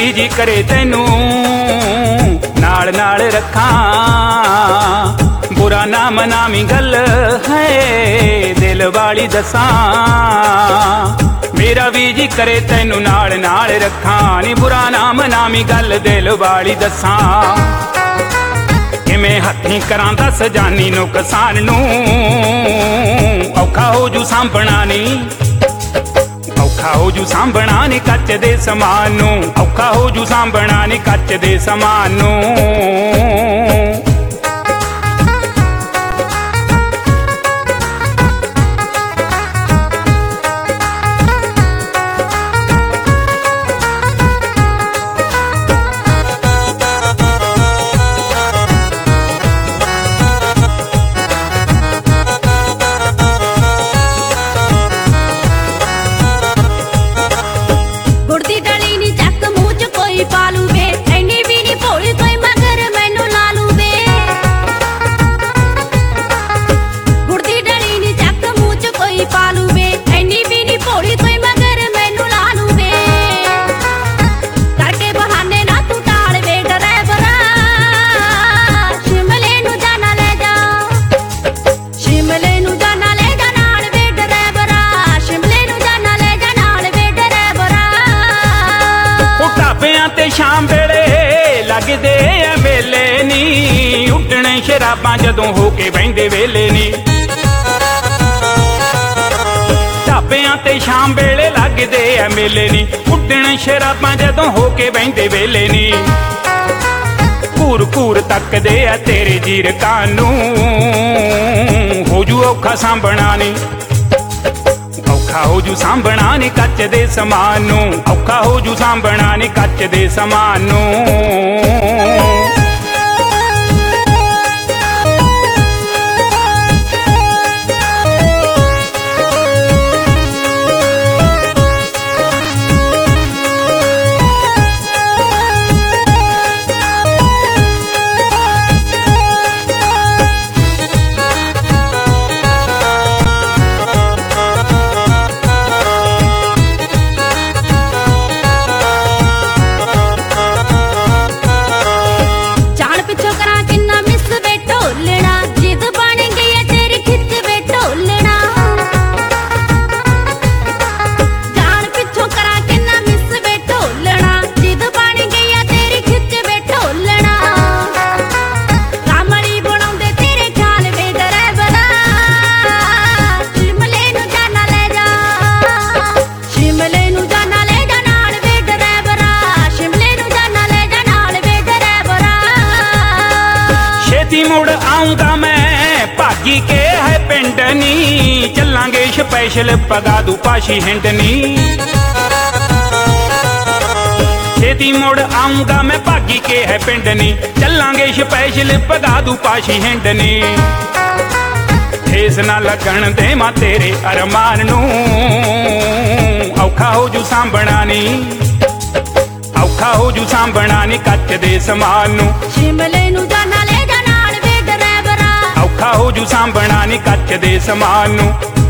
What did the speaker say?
ਵੀ ਜੀ ਕਰੇ ਤੈਨੂੰ ਨਾਲ ਨਾਲ ਰੱਖਾਂ, बुरा ना मनावी गल है दिल वाली दसां, मेरा भी जी करे तैनू नाल नाल रखां नी, बुरा ना मनावी गल दिल वाली दसां। किवें हत्थीं करां दस जानी नुकसान नूं, औखा हो जू सांभणा नी, औखा हो जू सांभणा नी कच दे समान नूं, औखा हो जू सांभणा नी कच दे समान नूं। शाम वेले लगदे आ मेले नी, उड्डणे शराबां जदों हो के बहिंदे वेले नी, ढाबियां ते शाम वेले लगदे आ मेले नी, उड्डणे शराबां जदों हो के बहिंदे वेले नी। घूर घूर तकदे आ तेरे जीरकां नूं, हो जू औखा सांभणा नी, औखा हो जू सांभणा नी कच दे समान नूं, औखा हो जू सांभणा नी कच दे समान नूं। मुड़ आऊंगा मैं भागी के है पिंड नी, चलांगे स्पैशल पगादू पाशी हिंडनी। छेती मुड़ आऊंगा मैं भागी के है पिंड नी, चलांगे स्पैशल पगादू पाशी हिंडनी। ठेस ना लगन दे मां तेरे अरमान नूं, औखा हो जू सांभणा नी, औखा हो जू सांभणा नी कच दे समान नूं। शिमले नूं जाना ले जा नाल वे ड्राइवरा, औखा हो जू सांभणा नी कच दे समान नूं।